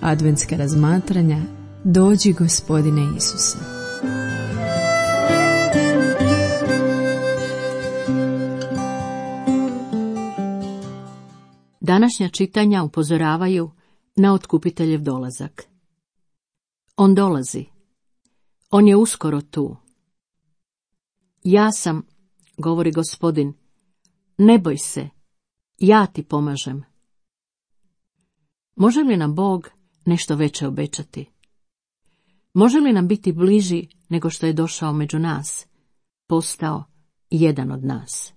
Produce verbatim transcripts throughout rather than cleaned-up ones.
adventska razmatranja Dođi Gospodine Isuse. Današnja čitanja upozoravaju na otkupiteljev dolazak. On dolazi. On je uskoro tu. Ja sam, govori Gospodin, ne boj se, ja ti pomažem. Može li nam Bog nešto veće obećati? Može li nam biti bliži nego što je došao među nas, postao jedan od nas?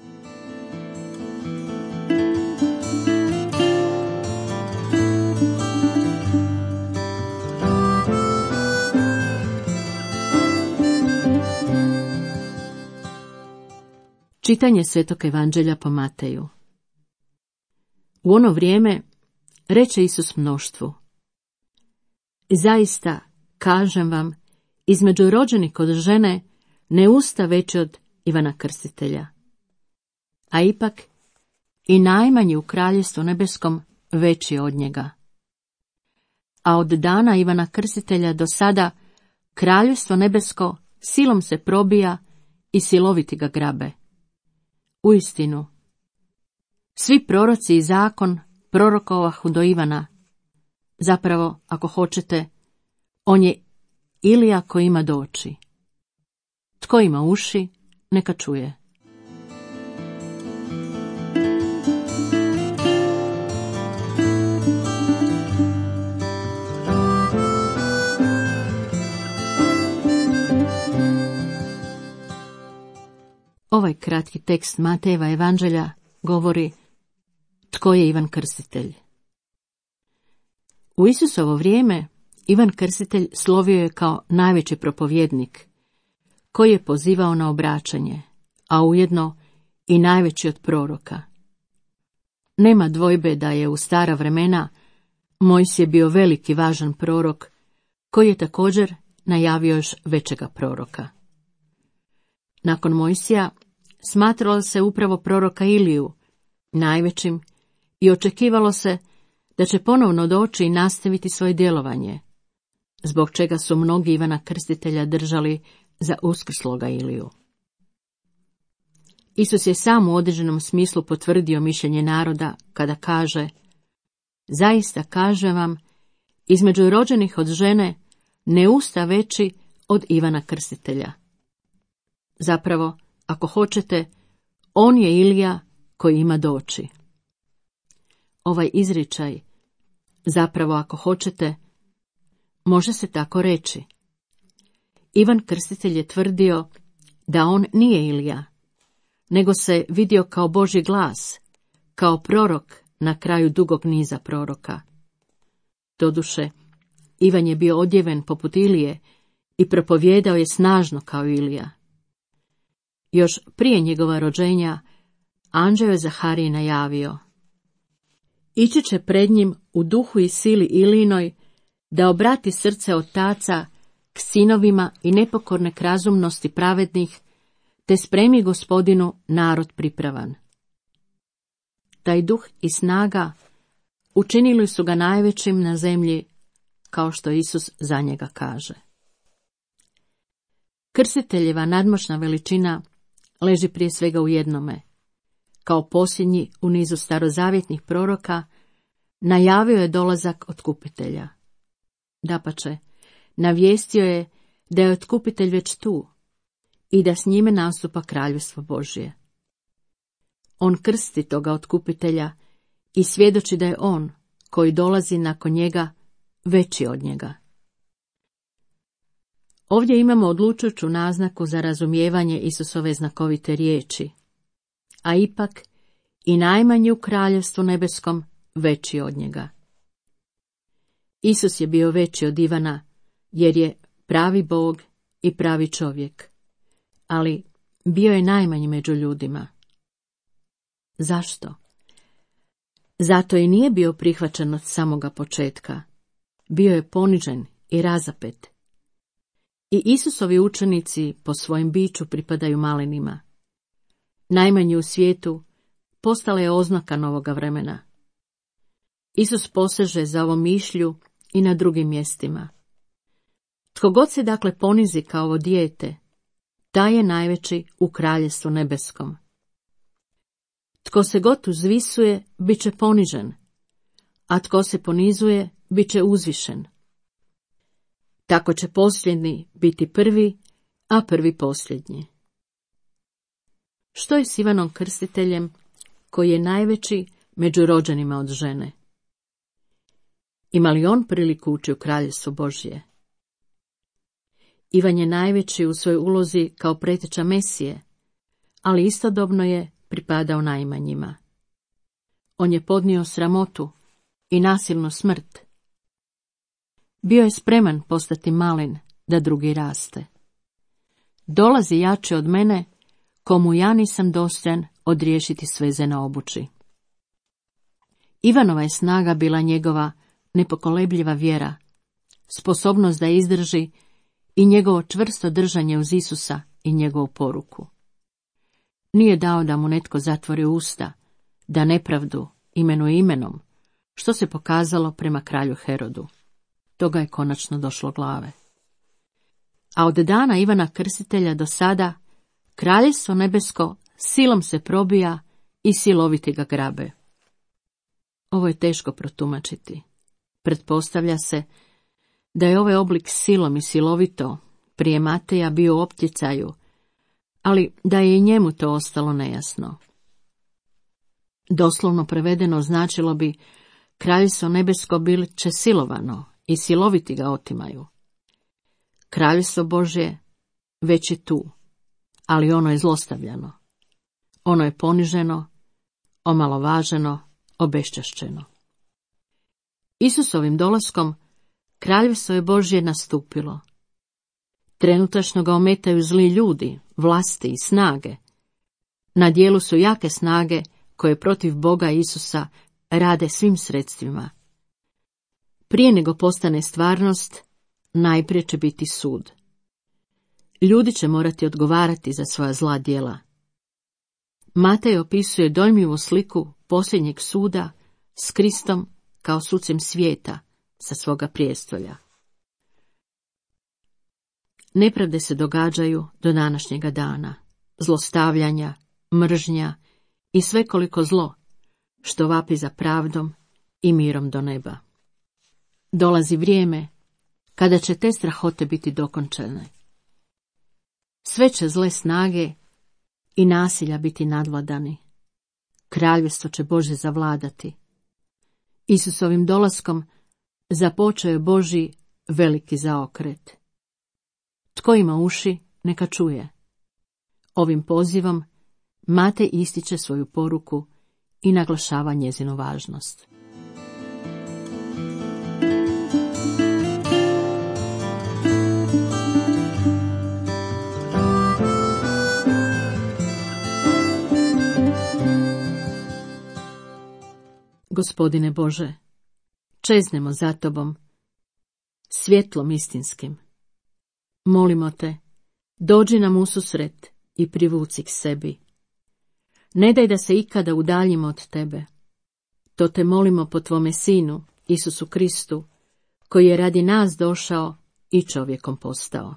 Čitanje Svetog Evanđelja po Mateju. U ono vrijeme reče Isus mnoštvu: Zaista, kažem vam, između rođenih od žene ne usta veći od Ivana Krstitelja. A ipak i najmanji u kraljevstvu nebeskom veći od njega. A od dana Ivana Krstitelja do sada kraljevstvo nebesko silom se probija i siloviti ga grabe. Uistinu, svi proroci i zakon prorokovahu do Ivana. Zapravo, ako hoćete, on je Ilija koji ima doći. Tko ima uši, neka čuje. Ovaj kratki tekst Matejeva Evanđelja govori tko je Ivan Krstitelj. U Isusovo vrijeme Ivan Krstitelj slovio je kao najveći propovjednik, koji je pozivao na obraćanje, a ujedno i najveći od proroka. Nema dvojbe da je u stara vremena Mojsije bio veliki važan prorok, koji je također najavio još većega proroka. Nakon Mojsija smatralo se upravo proroka Iliju najvećim i očekivalo se da će ponovno doći i nastaviti svoje djelovanje, zbog čega su mnogi Ivana Krstitelja držali za uskrsloga Iliju. Isus je sam u određenom smislu potvrdio mišljenje naroda kada kaže: Zaista kažem vam, između rođenih od žene ne usta veći od Ivana Krstitelja. Zapravo, ako hoćete, on je Ilija koji ima doći. Ovaj izričaj, zapravo ako hoćete, može se tako reći. Ivan Krstitelj je tvrdio da on nije Ilija, nego se vidio kao Božji glas, kao prorok na kraju dugog niza proroka. Doduše, Ivan je bio odjeven poput Ilije i propovijedao je snažno kao Ilija. Još prije njegova rođenja, anđeo je Zahariji najavio: Ići će pred njim u duhu i sili Ilijinoj, da obrati srce otaca k sinovima i nepokorne k razumnosti pravednih, te spremi Gospodinu narod pripravan. Taj duh i snaga učinili su ga najvećim na zemlji, kao što Isus za njega kaže. Krstiteljeva nadmoćna veličina leži prije svega u jednome. Kao posljednji u nizu starozavjetnih proroka, najavio je dolazak otkupitelja. Dapače, navijestio je da je otkupitelj već tu i da s njime nastupa kraljevstvo Božje. On krsti toga otkupitelja i svjedoči da je on, koji dolazi nakon njega, veći od njega. Ovdje imamo odlučujuću naznaku za razumijevanje Isusove znakovite riječi, a ipak i najmanji u kraljevstvu nebeskom veći od njega. Isus je bio veći od Ivana, jer je pravi Bog i pravi čovjek, ali bio je najmanji među ljudima. Zašto? Zato i nije bio prihvaćen od samoga početka. Bio je ponižen i razapet. I Isusovi učenici po svojem biću pripadaju malinima. Najmanji u svijetu postala je oznaka novoga vremena. Isus poseže za ovom mišlju i na drugim mjestima. Tko god se dakle ponizi kao ovo dijete, taj je najveći u kraljestvu nebeskom. Tko se god uzvisuje, bit će ponižen, a tko se ponizuje, bit će uzvišen. Tako će posljednji biti prvi, a prvi posljednji. Što je s Ivanom Krstiteljem, koji je najveći među rođenima od žene? Ima li on priliku ući u kraljevstvo Božje? Ivan je najveći u svojoj ulozi kao preteča Mesije, ali istodobno je pripadao najmanjima. On je podnio sramotu i nasilnu smrt. Bio je spreman postati malen da drugi raste. Dolazi jači od mene, komu ja nisam dostojan odriješiti sveze na obući. Ivanova je snaga bila njegova nepokolebljiva vjera, sposobnost da izdrži i njegovo čvrsto držanje uz Isusa i njegovu poruku. Nije dao da mu netko zatvori usta, da nepravdu imenuje imenom, što se pokazalo prema kralju Herodu. Toga je konačno došlo glave. A od dana Ivana Krstitelja do sada, kraljevstvo nebesko silom se probija i siloviti ga grabe. Ovo je teško protumačiti. Pretpostavlja se da je ovaj oblik silom i silovito prije Mateja bio u opticaju, ali da je i njemu to ostalo nejasno. Doslovno prevedeno značilo bi kraljevstvo nebesko bit će silovano i siloviti ga otimaju. Kraljevstvo Božje već je tu, ali ono je zlostavljano. Ono je poniženo, omalovaženo, obeščašćeno. Isusovim dolaskom kraljevstvo je Božje nastupilo. Trenutačno ga ometaju zli ljudi, vlasti i snage. Na dijelu su jake snage koje protiv Boga Isusa rade svim sredstvima. Prije nego postane stvarnost, najprije će biti sud. Ljudi će morati odgovarati za svoja zla djela. Matej opisuje dojmljivu sliku posljednjeg suda s Kristom kao sucem svijeta sa svoga prijestolja. Nepravde se događaju do današnjega dana, zlostavljanja, mržnja i svekoliko zlo, što vapi za pravdom i mirom do neba. Dolazi vrijeme kada će te strahote biti dokončane. Sve će zle snage i nasilja biti nadvladani. Kraljevstvo će Božje zavladati. Isusovim dolaskom započeo je Božji veliki zaokret. Tko ima uši, neka čuje. Ovim pozivom Matej ističe svoju poruku i naglašava njezinu važnost. Gospodine Bože, čeznemo za Tobom, svjetlom istinskim. Molimo Te, dođi nam ususret i privuci k sebi. Ne daj da se ikada udaljimo od Tebe. To Te molimo po Tvome Sinu, Isusu Kristu, koji je radi nas došao i čovjekom postao.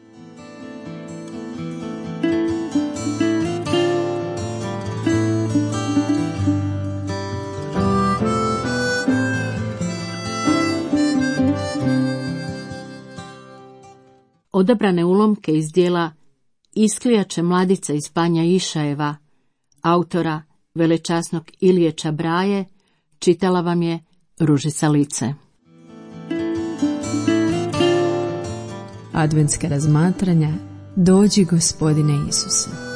Odabrane ulomke iz dijela Isklijače mladica iz Banja Išajeva, autora velečasnog Ilije Čabraje, čitala vam je Ružica Lice. Adventska razmatranja Dođi Gospodine Isuse.